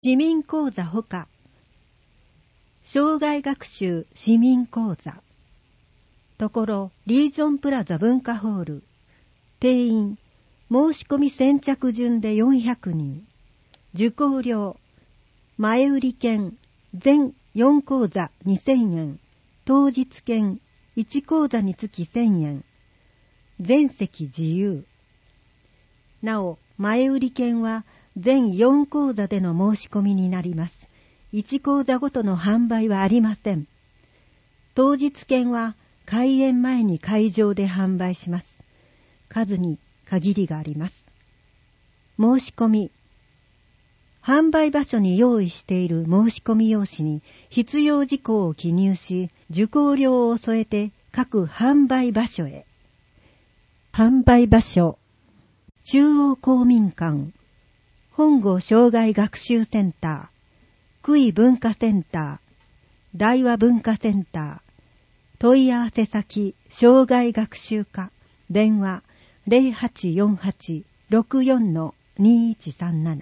市民講座ほか障害学習市民講座ところリージョンプラザ文化ホール定員申し込み先着順で400人受講料前売り券全4講座2000円当日券1講座につき1000円全席自由なお前売り券は全4講座での申し込みになります。1講座ごとの販売はありません。当日券は開演前に会場で販売します。数に限りがあります。申し込み。販売場所に用意している申し込み用紙に必要事項を記入し、受講料を添えて各販売場所へ。販売場所。中央公民館。本郷障害学習センター、久井文化センター、大和文化センター、問い合わせ先、障害学習課、電話0848-64-2137。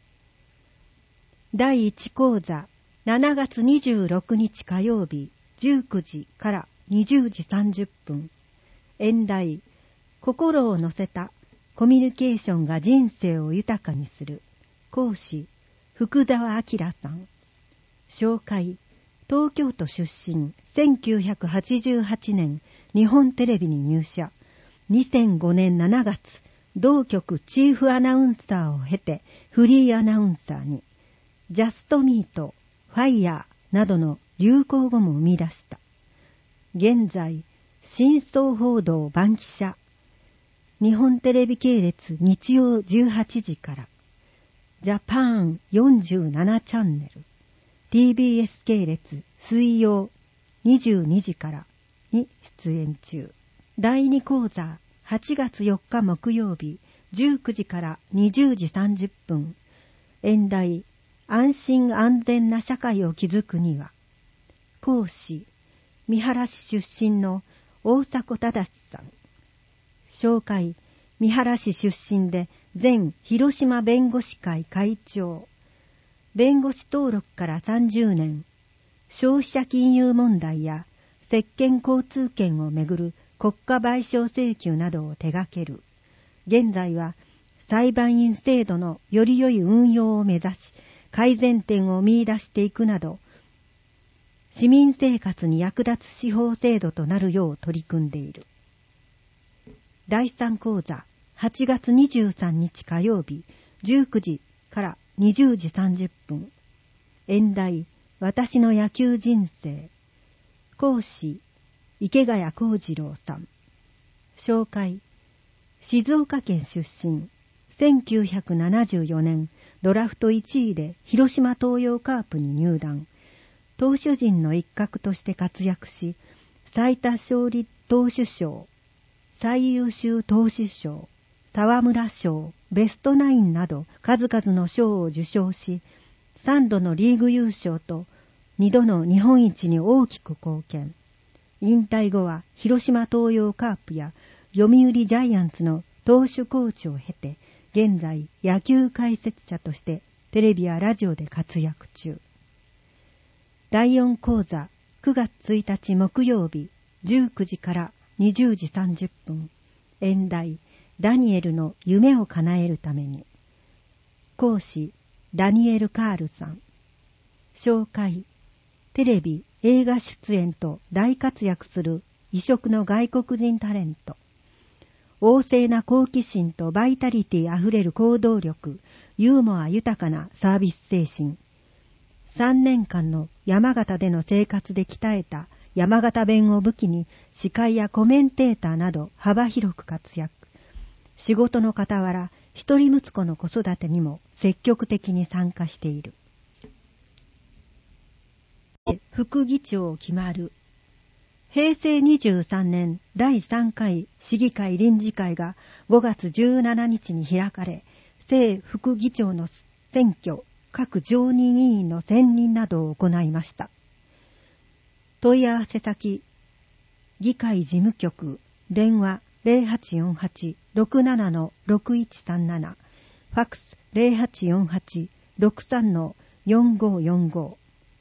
第1講座、7月26日火曜日、19時から20時30分。演題、心を乗せたコミュニケーションが人生を豊かにする。講師、福沢明さん。紹介、東京都出身、1988年、日本テレビに入社。2005年7月、同局チーフアナウンサーを経て、フリーアナウンサーに、ジャストミート、ファイヤーなどの流行語も生み出した。現在、真相報道番記者。日本テレビ系列日曜18時から、ジャパン47チャンネル、TBS 系列水曜22時からに出演中。第2講座8月4日木曜日19時から20時30分。演題、安心安全な社会を築くには。講師、三原市出身の大迫忠さん。紹介、三原市出身で前広島弁護士会会長。弁護士登録から30年。消費者金融問題や石鹸交通権をめぐる国家賠償請求などを手掛ける。現在は裁判員制度のより良い運用を目指し、改善点を見出していくなど、市民生活に役立つ司法制度となるよう取り組んでいる。第3講座、8月23日火曜日、19時から20時30分。演題、私の野球人生。講師、池谷幸次郎さん。紹介、静岡県出身。1974年、ドラフト1位で広島東洋カープに入団。投手陣の一角として活躍し、最多勝利投手賞、最優秀投手賞、沢村賞、ベストナインなど数々の賞を受賞し、3度のリーグ優勝と2度の日本一に大きく貢献。引退後は広島東洋カープや読売ジャイアンツの投手コーチを経て、現在野球解説者としてテレビやラジオで活躍中。第4講座、9月1日木曜日、19時から20時30分。演題、ダニエルの夢を叶えるために。講師、ダニエル・カールさん。紹介、テレビ、映画出演と大活躍する異色の外国人タレント。旺盛な好奇心とバイタリティあふれる行動力、ユーモア豊かなサービス精神。3年間の山形での生活で鍛えた山形弁を武器に司会やコメンテーターなど幅広く活躍。仕事の傍ら、一人息子の子育てにも積極的に参加している。副議長決まる。平成23年第3回市議会臨時会が5月17日に開かれ、正副議長の選挙、各常任委員の選任などを行いました。問い合わせ先、議会事務局、電話0848-67-6137、ファックス 4545。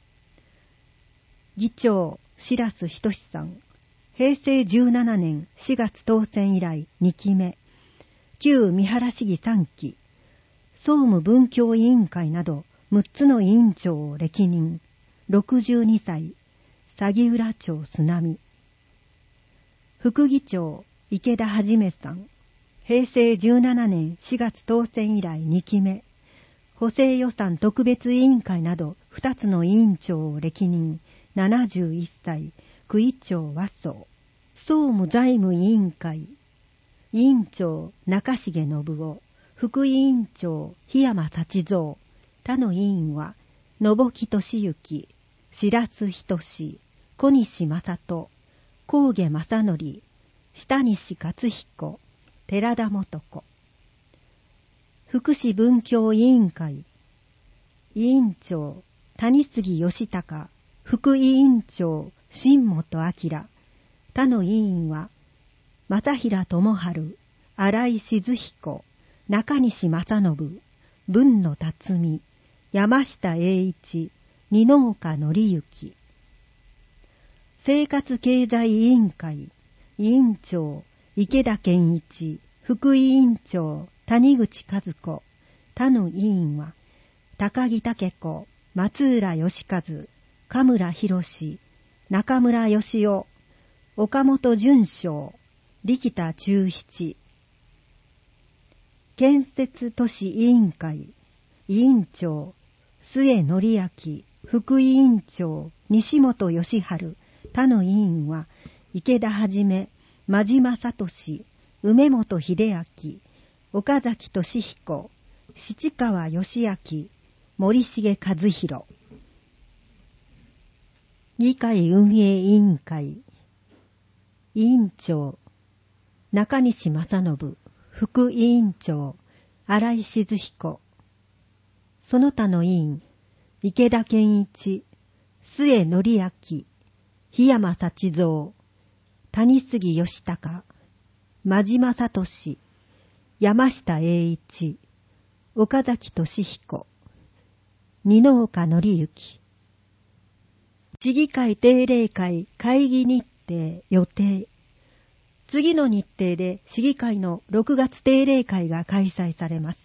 議長白須仁さん、平成17年4月当選以来2期目、旧三原市議3期、総務文教委員会など6つの委員長を歴任、62歳、鷺浦町須波。副議長池田はじめさん、平成17年4月当選以来2期目、補正予算特別委員会など2つの委員長を歴任、71歳、区委長和総。総務財務委員会、委員長中重信夫、副委員長檜山幸三。他の委員は信木俊之、白須仁、小西正人、高下正則、下西勝彦、寺田素子。福祉文教委員会、委員長谷杉義孝、副委員長新本明。他の委員は正平智春、新井静彦、中西正信、文野辰巳、山下栄一、二岡則之。生活経済委員会、委員長池田健一、副委員長谷口和子。他の委員は高木武子、松浦義和、神村博、中村義夫、岡本淳章、力田忠七。建設都市委員会、委員長末則明、副委員長西本義治。他の委員は池田はじめ、真島聡、梅本秀明、岡崎俊彦、七川義明、森重和弘。議会運営委員会、委員長中西正信、副委員長新井静彦。その他の委員池田健一、末則明、檜山幸三、谷杉義孝、真島聡、山下栄一、岡崎俊彦、二岡則之。市議会定例会会議日程予定。次の日程で市議会の6月定例会が開催されます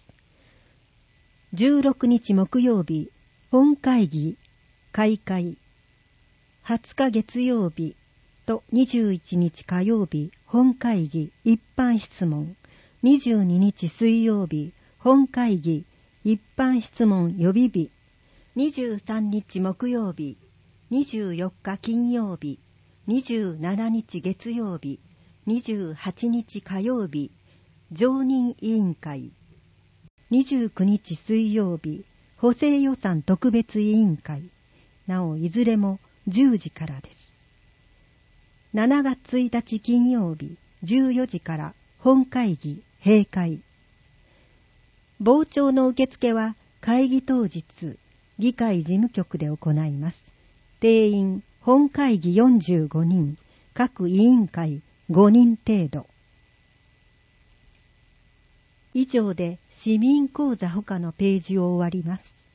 。16日木曜日、本会議開会。20日月曜日と21日火曜日、本会議一般質問。22日水曜日、本会議一般質問予備日。23日木曜日、24日金曜日、27日月曜日、28日火曜日、常任委員会。29日水曜日、補正予算特別委員会。なお、いずれも10時からです。7月1日金曜日、14時から本会議閉会。傍聴の受付は会議当日、議会事務局で行います。定員本会議45人、各委員会5人程度。以上で市民講座他のページを終わります。